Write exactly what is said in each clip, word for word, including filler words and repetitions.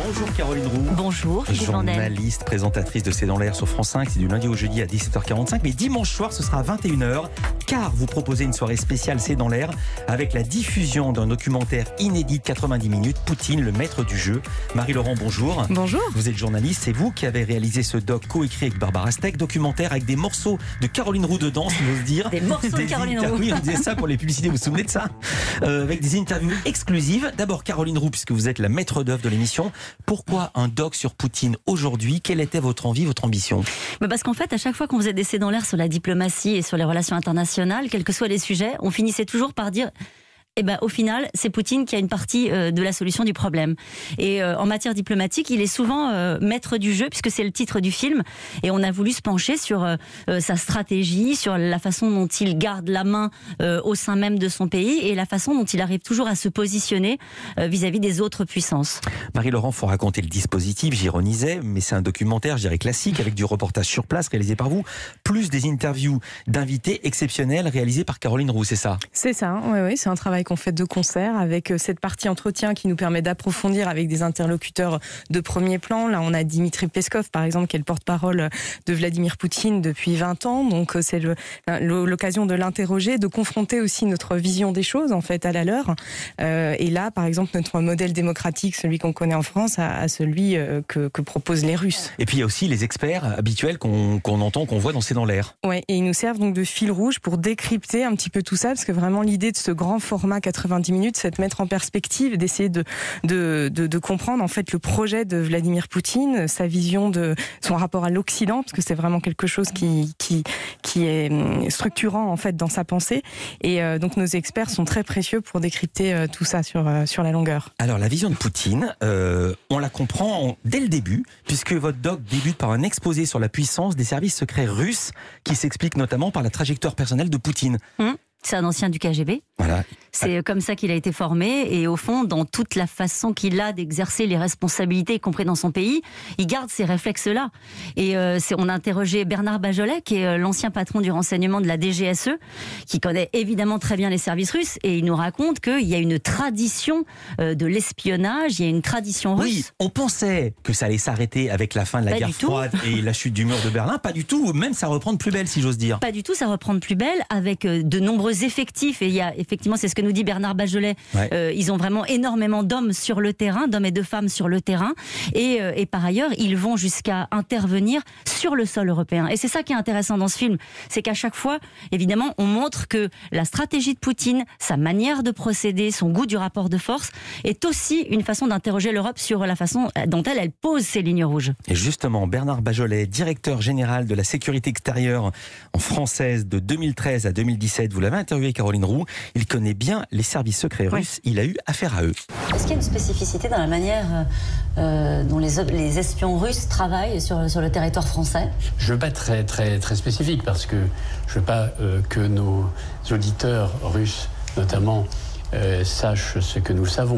Bonjour Caroline Roux. Bonjour Philippe Vandel. Journaliste, présentatrice de C'est dans l'air sur France cinq. C'est du lundi au jeudi à dix-sept heures quarante-cinq. Mais dimanche soir, ce sera à vingt et une heures. Car vous proposez une soirée spéciale C'est dans l'air avec la diffusion d'un documentaire inédit de quatre-vingt-dix minutes. Poutine, le maître du jeu. Marie-Laurent, bonjour. Bonjour. Vous êtes journaliste. C'est vous qui avez réalisé ce doc coécrit avec Barbara Steck. Documentaire avec des morceaux de Caroline Roux dedans, si j'ose dire. Des morceaux de Caroline Roux. Oui, on disait ça pour les publicités. Vous vous souvenez de ça euh, Avec des interviews exclusives. D'abord, Caroline Roux, puisque vous êtes la maître d'œuvre de l'émission. Pourquoi un doc sur Poutine aujourd'hui? Quelle était votre envie, votre ambition? Mais parce qu'en fait, à chaque fois qu'on faisait des C'est dans l'air sur la diplomatie et sur les relations internationales, quels que soient les sujets, on finissait toujours par dire... Eh ben, au final, c'est Poutine qui a une partie euh, de la solution du problème. Et euh, en matière diplomatique, il est souvent euh, maître du jeu, puisque c'est le titre du film. Et on a voulu se pencher sur euh, euh, sa stratégie, sur la façon dont il garde la main euh, au sein même de son pays et la façon dont il arrive toujours à se positionner euh, vis-à-vis des autres puissances. Marie-Laurent, faut raconter le dispositif, j'ironisais, mais c'est un documentaire, je dirais classique, avec du reportage sur place réalisé par vous, plus des interviews d'invités exceptionnels réalisés par Caroline Roux, c'est ça? C'est ça, oui, oui, c'est un travail qu'on fait de concert avec cette partie entretien qui nous permet d'approfondir avec des interlocuteurs de premier plan. Là, on a Dimitri Peskov, par exemple, qui est le porte-parole de Vladimir Poutine depuis vingt ans. Donc, c'est le, l'occasion de l'interroger, de confronter aussi notre vision des choses, en fait, à la leur. Euh, et là, par exemple, notre modèle démocratique, celui qu'on connaît en France, à, à celui que, que proposent les Russes. Et puis, il y a aussi les experts habituels qu'on, qu'on entend, qu'on voit dans C'est dans l'air. Ouais, et ils nous servent donc de fil rouge pour décrypter un petit peu tout ça, parce que vraiment, l'idée de ce grand format quatre-vingt-dix minutes, c'est de mettre en perspective, d'essayer de, de, de, de comprendre en fait le projet de Vladimir Poutine, sa vision de son rapport à l'Occident, parce que c'est vraiment quelque chose qui, qui, qui est structurant en fait dans sa pensée. Et euh, donc nos experts sont très précieux pour décrypter euh, tout ça sur, euh, sur la longueur. Alors la vision de Poutine, euh, on la comprend en, dès le début, puisque votre doc débute par un exposé sur la puissance des services secrets russes, qui s'explique notamment par la trajectoire personnelle de Poutine. Mmh. C'est un ancien du K G B. Voilà. C'est comme ça qu'il a été formé et au fond, dans toute la façon qu'il a d'exercer les responsabilités, y compris dans son pays, il garde ces réflexes-là. Et euh, c'est, on a interrogé Bernard Bajolet, qui est l'ancien patron du renseignement de la D G S E, qui connaît évidemment très bien les services russes, et il nous raconte qu'il y a une tradition euh, de l'espionnage, il y a une tradition russe. Oui, on pensait que ça allait s'arrêter avec la fin de la Pas guerre du tout. froide et la chute du mur de Berlin. Pas du tout, même ça reprend de plus belle, si j'ose dire. Pas du tout, ça reprend de plus belle, avec euh, de nombreux effectifs, et il y a effectivement, c'est ce que nous dit Bernard Bajolet, ouais. euh, ils ont vraiment énormément d'hommes sur le terrain, d'hommes et de femmes sur le terrain, et, euh, et par ailleurs, ils vont jusqu'à intervenir sur le sol européen. Et c'est ça qui est intéressant dans ce film, c'est qu'à chaque fois, évidemment, on montre que la stratégie de Poutine, sa manière de procéder, son goût du rapport de force, est aussi une façon d'interroger l'Europe sur la façon dont elle, elle pose ses lignes rouges. Et justement, Bernard Bajolet, directeur général de la sécurité extérieure en française de deux mille treize à deux mille dix-sept, vous l'avez interviewé, Caroline Roux, il connaît bien les services secrets russes, oui. Il a eu affaire à eux. Est-ce qu'il y a une spécificité dans la manière euh, dont les, les espions russes travaillent sur, sur le territoire français? Je ne veux pas être très, très, très spécifique parce que je ne veux pas euh, que nos auditeurs russes, notamment, Euh, sache ce que nous savons.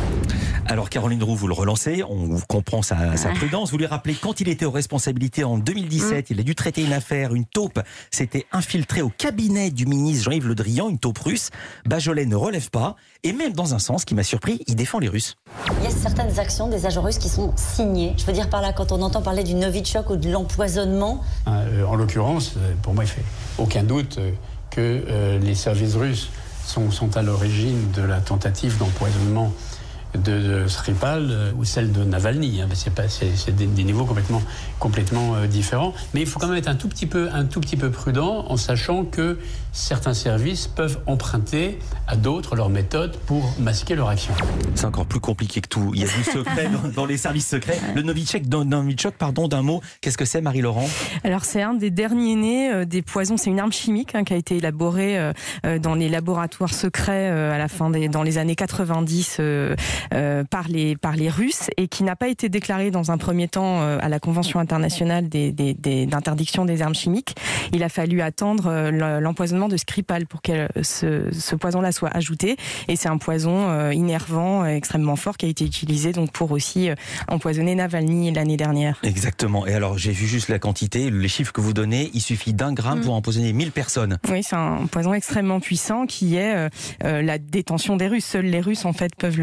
Alors Caroline Roux, vous le relancez, on comprend sa, sa prudence. Vous lui rappelez quand il était aux responsabilités en deux mille dix-sept, mmh. il a dû traiter une affaire, une taupe s'était infiltrée au cabinet du ministre Jean-Yves Le Drian, une taupe russe. Bajolet ne relève pas, et même dans un sens qui m'a surpris, il défend les Russes. Il y a certaines actions des agents russes qui sont signées. Je veux dire par là, quand on entend parler du Novichok ou de l'empoisonnement. Euh, en l'occurrence, pour moi, il ne fait aucun doute que euh, les services russes Sont, sont à l'origine de la tentative d'empoisonnement de, de Skripal euh, ou celle de Navalny. Hein. C'est, pas, c'est, c'est des, des niveaux complètement, complètement euh, différents. Mais il faut quand même être un tout petit peu, un tout petit peu prudent en sachant que certains services peuvent emprunter à d'autres leurs méthodes pour masquer leur action. C'est encore plus compliqué que tout. Il y a du secret dans, dans les services secrets. Le Novichok, Novichok, pardon, d'un mot, qu'est-ce que c'est, Marie-Laurent? Alors c'est un des derniers nés euh, des poisons. C'est une arme chimique hein, qui a été élaborée euh, dans les laboratoires secrets euh, à la fin des, dans les années quatre-vingt-dix euh, euh, par les par les Russes et qui n'a pas été déclarée dans un premier temps euh, à la Convention internationale des, des, des, d'interdiction des armes chimiques. Il a fallu attendre euh, l'empoisonnement de Skripal pour que ce, ce poison-là soit ajouté. Et c'est un poison euh, innervant, euh, extrêmement fort, qui a été utilisé donc pour aussi euh, empoisonner Navalny l'année dernière. Exactement. Et alors, j'ai vu juste la quantité, les chiffres que vous donnez, il suffit d'un gramme mmh. pour empoisonner mille personnes. Oui, c'est un poison extrêmement puissant qui est euh, euh, la détention des Russes. Seuls les Russes, en fait, peuvent le, le fabriquer.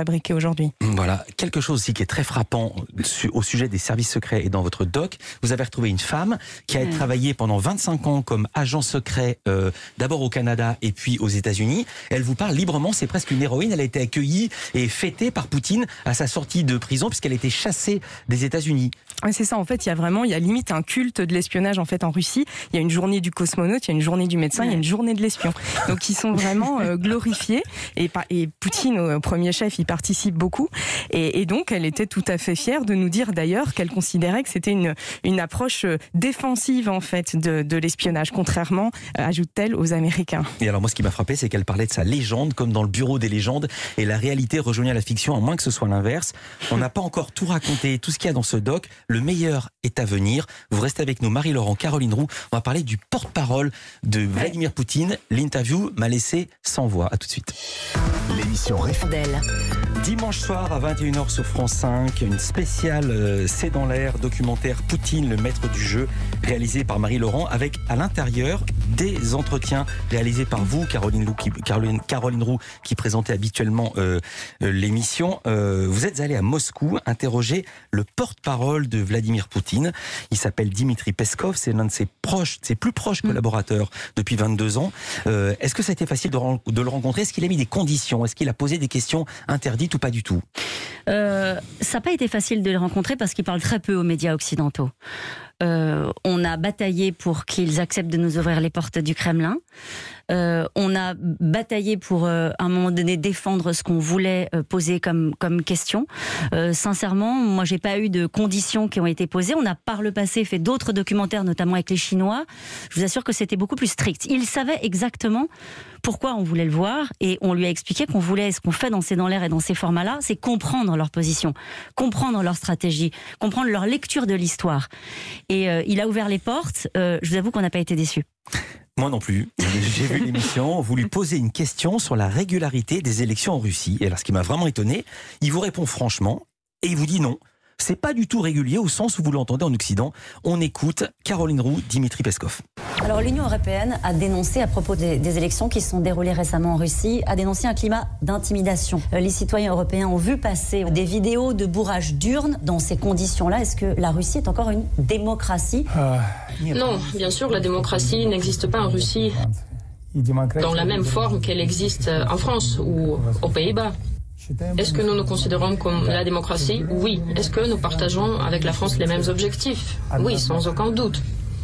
fabriqués aujourd'hui. Voilà, quelque chose aussi qui est très frappant au sujet des services secrets et dans votre doc, vous avez retrouvé une femme qui a mmh. travaillé pendant vingt-cinq ans comme agent secret, euh, d'abord au Canada et puis aux États-Unis. Elle vous parle librement, c'est presque une héroïne. Elle a été accueillie et fêtée par Poutine à sa sortie de prison puisqu'elle a été chassée des États-Unis. Ouais, c'est ça, en fait, il y a vraiment, il y a limite un culte de l'espionnage en fait en Russie. Il y a une journée du cosmonaute, il y a une journée du médecin, il y a une journée de l'espion. Donc ils sont vraiment euh, glorifiés et, et Poutine, au premier chef, il participe beaucoup. Et, et donc elle était tout à fait fière de nous dire d'ailleurs qu'elle considérait que c'était une, une approche défensive en fait de, de l'espionnage, contrairement, euh, ajoute-t-elle, aux Américains. Et alors moi ce qui m'a frappé, c'est qu'elle parlait de sa légende comme dans le bureau des légendes et la réalité rejoignait la fiction, à moins que ce soit l'inverse. On n'a pas encore tout raconté, tout ce qu'il y a dans ce doc. Le meilleur est à venir. Vous restez avec nous, Marie-Laurent, Caroline Roux. On va parler du porte-parole de Vladimir Poutine. L'interview m'a laissé sans voix. À tout de suite. L'émission Réfondelle. Dimanche soir à vingt et une heures sur France cinq, une spéciale euh, C'est dans l'air, documentaire Poutine, le maître du jeu, réalisé par Marie-Laurent, avec à l'intérieur des entretiens réalisés par vous, Caroline Roux, qui, Caroline, Caroline Roux, qui présentait habituellement euh, euh, l'émission. Euh, vous êtes allé à Moscou interroger le porte-parole de Vladimir Poutine. Il s'appelle Dimitri Peskov, c'est l'un de ses proches, de ses plus proches collaborateurs depuis vingt-deux ans. Euh, est-ce que ça a été facile de, de le rencontrer? Est-ce qu'il a mis des conditions? Est-ce qu'il a posé des questions interdites ou pas du tout? euh, Ça n'a pas été facile de le rencontrer parce qu'il parle très peu aux médias occidentaux. Euh, on a bataillé pour qu'ils acceptent de nous ouvrir les portes du Kremlin. Euh, on a bataillé pour, euh, à un moment donné, défendre ce qu'on voulait euh, poser comme, comme question. Euh, sincèrement, moi, j'ai pas eu de conditions qui ont été posées. On a, par le passé, fait d'autres documentaires, notamment avec les Chinois. Je vous assure que c'était beaucoup plus strict. Il savait exactement pourquoi on voulait le voir et on lui a expliqué qu'on voulait, ce qu'on fait dans ces dans l'air et dans ces formats-là, c'est comprendre leur position, comprendre leur stratégie, comprendre leur lecture de l'histoire. Et euh, il a ouvert les portes. Euh, je vous avoue qu'on n'a pas été déçus. Moi non plus. J'ai vu l'émission, vous lui posez une question sur la régularité des élections en Russie. Et alors, ce qui m'a vraiment étonné, il vous répond franchement et il vous dit non. C'est pas du tout régulier au sens où vous l'entendez en Occident. On écoute Caroline Roux, Dimitri Peskov. Alors l'Union européenne a dénoncé à propos des, des élections qui se sont déroulées récemment en Russie, a dénoncé un climat d'intimidation. Les citoyens européens ont vu passer des vidéos de bourrage d'urnes dans ces conditions-là. Est-ce que la Russie est encore une démocratie? Non, bien sûr, la démocratie n'existe pas en Russie dans la même forme qu'elle existe en France ou aux Pays-Bas. Est-ce que nous nous considérons comme la démocratie? Oui. Est-ce que nous partageons avec la France les mêmes objectifs? Oui, sans aucun doute.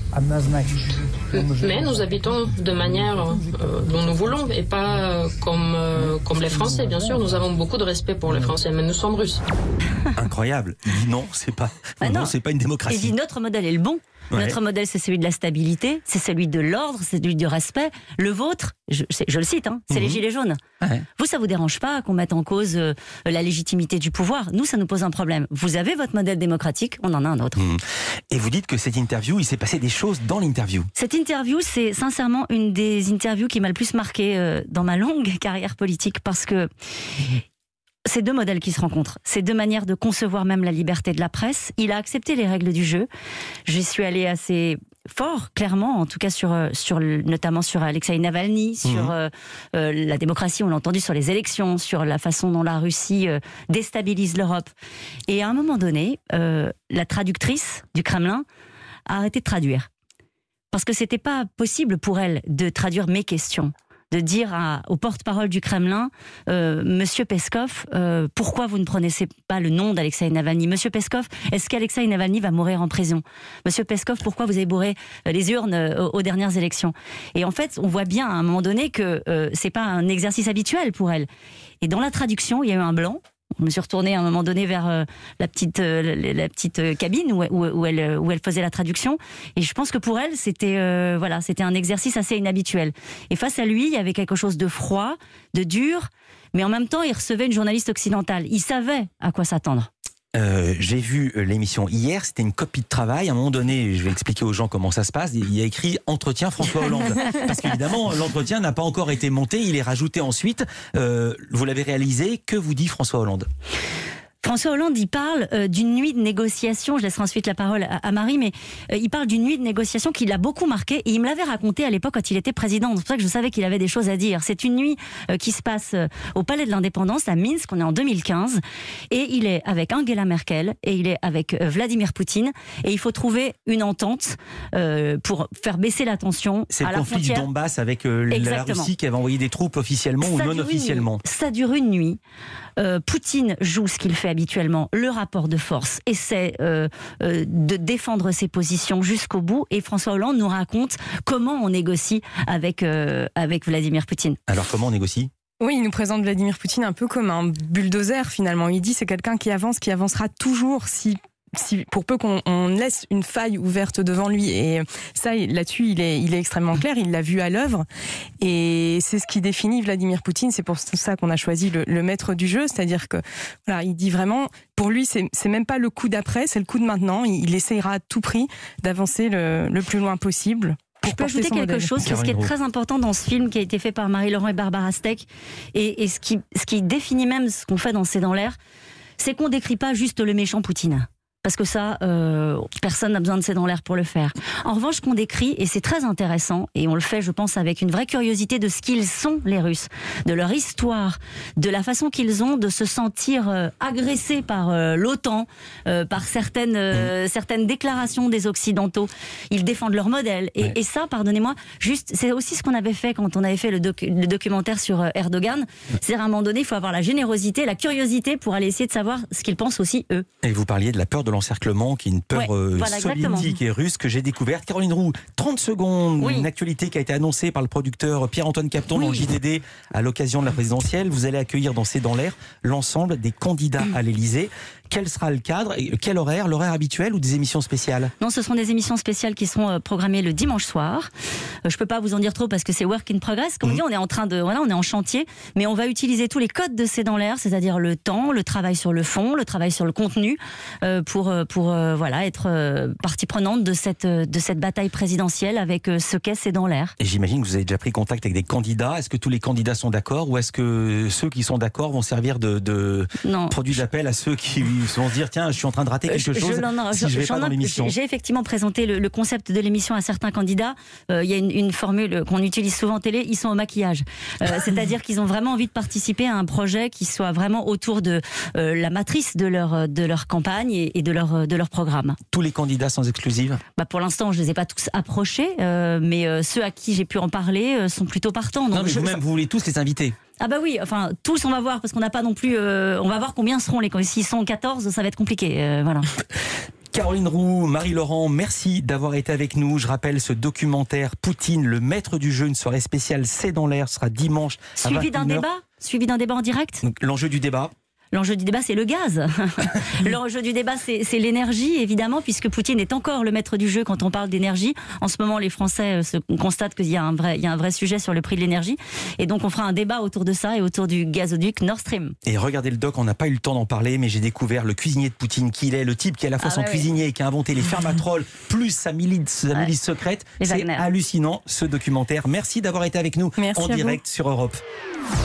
Mais nous habitons de manière euh, dont nous voulons et pas euh, comme, euh, comme les Français. Bien sûr, nous avons beaucoup de respect pour les Français, mais nous sommes Russes. Incroyable. Il dit non, c'est pas, ah non, non, c'est pas une démocratie. Il dit notre modèle est le bon. Ouais. Notre modèle, c'est celui de la stabilité, c'est celui de l'ordre, c'est celui du respect. Le vôtre, je, je le cite, hein, c'est mmh. les gilets jaunes. Ouais. Vous, ça vous dérange pas qu'on mette en cause euh, la légitimité du pouvoir? Nous, ça nous pose un problème. Vous avez votre modèle démocratique, on en a un autre. Mmh. Et vous dites que cette interview, il s'est passé des choses dans l'interview. Cette interview, c'est sincèrement une des interviews qui m'a le plus marqué euh, dans ma longue carrière politique parce que c'est deux modèles qui se rencontrent. C'est deux manières de concevoir même la liberté de la presse. Il a accepté les règles du jeu. J'y suis allée assez fort, clairement, en tout cas sur, sur notamment sur Alexeï Navalny, sur mmh. euh, euh, la démocratie, on l'a entendu, sur les élections, sur la façon dont la Russie euh, déstabilise l'Europe. Et à un moment donné, euh, la traductrice du Kremlin a arrêté de traduire. Parce que c'était pas possible pour elle de traduire mes questions. De dire à, au porte-parole du Kremlin, euh, Monsieur Peskov, euh, pourquoi vous ne prononcez pas le nom d'Alexeï Navalny? Monsieur Peskov, est-ce qu'Alexeï Navalny va mourir en prison? Monsieur Peskov, pourquoi vous avez bourré les urnes aux, aux dernières élections? Et en fait, on voit bien à un moment donné que euh, c'est pas un exercice habituel pour elle. Et dans la traduction, il y a eu un blanc. Je me suis retournée à un moment donné vers euh, la petite, euh, la, la petite euh, cabine où, où, où, elle, où elle faisait la traduction. Et je pense que pour elle, c'était, euh, voilà, c'était un exercice assez inhabituel. Et face à lui, il y avait quelque chose de froid, de dur, mais en même temps, il recevait une journaliste occidentale. Il savait à quoi s'attendre. Euh, j'ai vu l'émission hier, c'était une copie de travail. À un moment donné, je vais expliquer aux gens comment ça se passe. Il y a écrit entretien François Hollande. Parce qu'évidemment, l'entretien n'a pas encore été monté, il est rajouté ensuite. Euh, vous l'avez réalisé, que vous dit François Hollande? François Hollande, il parle euh, d'une nuit de négociation. Je laisserai ensuite la parole à, à Marie, mais euh, il parle d'une nuit de négociation qui l'a beaucoup marqué. Et il me l'avait raconté à l'époque quand il était président. C'est pour ça que je savais qu'il avait des choses à dire. C'est une nuit euh, qui se passe euh, au Palais de l'Indépendance, à Minsk. On est en deux mille quinze. Et il est avec Angela Merkel et il est avec euh, Vladimir Poutine. Et il faut trouver une entente euh, pour faire baisser la tension C'est à le la conflit frontière. du Donbass avec euh, la Exactement. Russie qui avait envoyé des troupes officiellement ou Ça non dure une officiellement. nuit. Ça dure une nuit. Euh, Poutine joue ce qu'il fait habituellement, le rapport de force, essaie euh, euh, de défendre ses positions jusqu'au bout. Et François Hollande nous raconte comment on négocie avec, euh, avec Vladimir Poutine. Alors comment on négocie ? Oui, il nous présente Vladimir Poutine un peu comme un bulldozer finalement. Il dit c'est quelqu'un qui avance, qui avancera toujours si... Si, pour peu qu'on on laisse une faille ouverte devant lui. Et ça, là-dessus, il est, il est extrêmement clair. Il l'a vu à l'œuvre. Et c'est ce qui définit Vladimir Poutine. C'est pour ça qu'on a choisi le, le maître du jeu. C'est-à-dire que, voilà, il dit vraiment, pour lui, c'est, c'est même pas le coup d'après, c'est le coup de maintenant. Il, il essayera à tout prix d'avancer le, le plus loin possible. Je peux ajouter quelque modèle. chose, c'est ce qui est très important dans ce film qui a été fait par Marie-Laurent et Barbara Steck. Et, et ce, qui, ce qui définit même ce qu'on fait dans C'est dans l'air, c'est qu'on décrit pas juste le méchant Poutine. Parce que ça, euh, personne n'a besoin de C'est dans l'air pour le faire. En revanche, ce qu'on décrit, et c'est très intéressant, et on le fait, je pense, avec une vraie curiosité de ce qu'ils sont, les Russes, de leur histoire, de la façon qu'ils ont de se sentir euh, agressés par euh, l'OTAN, euh, par certaines, euh, mmh. certaines déclarations des Occidentaux. Ils défendent leur modèle. Et, ouais. et ça, pardonnez-moi, juste, c'est aussi ce qu'on avait fait quand on avait fait le, docu- le documentaire sur euh, Erdogan. Mmh. C'est à un moment donné, il faut avoir la générosité, la curiosité pour aller essayer de savoir ce qu'ils pensent aussi, eux. Et vous parliez de la peur de l'encerclement, qui est une peur ouais, euh, voilà, soviétique et russe que j'ai découverte. Caroline Roux, trente secondes, oui. Une actualité qui a été annoncée par le producteur Pierre-Antoine Capton oui. dans le J D D à l'occasion de la présidentielle. Vous allez accueillir dans C'est dans l'air l'ensemble des candidats à l'Élysée. Quel sera le cadre et quel horaire? L'horaire habituel ou des émissions spéciales? Non, ce sont des émissions spéciales qui seront programmées le dimanche soir. Euh, je peux pas vous en dire trop parce que c'est work in progress. Comme mmh. on dit, on est en train de, voilà, on est en chantier, mais on va utiliser tous les codes de C'est dans l'air, c'est-à-dire le temps, le travail sur le fond, le travail sur le contenu, euh, pour pour euh, voilà être euh, partie prenante de cette de cette bataille présidentielle avec euh, ce qu'est C'est dans l'air. Et j'imagine que vous avez déjà pris contact avec des candidats. Est-ce que tous les candidats sont d'accord ou est-ce que ceux qui sont d'accord vont servir de, de produit d'appel à ceux qui vont se dire tiens, je suis en train de rater quelque je, chose je, non, si je, je vais pas dans l'émission. J'ai effectivement présenté le, le concept de l'émission à certains candidats. Euh, il y a une, une formule qu'on utilise souvent en télé, ils sont au maquillage. Euh, c'est-à-dire qu'ils ont vraiment envie de participer à un projet qui soit vraiment autour de euh, la matrice de leur, de leur campagne et, et de, leur, de leur programme. Tous les candidats sans exclusive? Bah, pour l'instant, je ne les ai pas tous approchés, euh, mais euh, ceux à qui j'ai pu en parler euh, sont plutôt partants. Donc non, mais je, vous-même, je... vous voulez tous les inviter? Ah bah oui, enfin tous on va voir parce qu'on n'a pas non plus, euh, on va voir combien seront les. S'ils sont quatorze, ça va être compliqué, euh, voilà. Caroline Roux, Marie-Laurent, merci d'avoir été avec nous. Je rappelle ce documentaire Poutine, le maître du jeu, une soirée spéciale C'est dans l'air, sera dimanche. Suivi d'un débat, suivi d'un débat en direct. Donc, l'enjeu du débat. L'enjeu du débat, c'est le gaz. L'enjeu du débat, c'est, c'est l'énergie, évidemment, puisque Poutine est encore le maître du jeu quand on parle d'énergie. En ce moment, les Français se constatent qu'il y a un vrai, il y a un vrai sujet sur le prix de l'énergie. Et donc, on fera un débat autour de ça et autour du gazoduc Nord Stream. Et regardez le doc, on n'a pas eu le temps d'en parler, mais j'ai découvert le cuisinier de Poutine qu'il est, le type qui est à la fois ah, son ouais, cuisinier ouais. et qui a inventé les fermatrolles, plus sa milice, sa ouais. milice secrète. Les c'est Wagner. Hallucinant, ce documentaire. Merci d'avoir été avec nous Merci en direct sur Europe.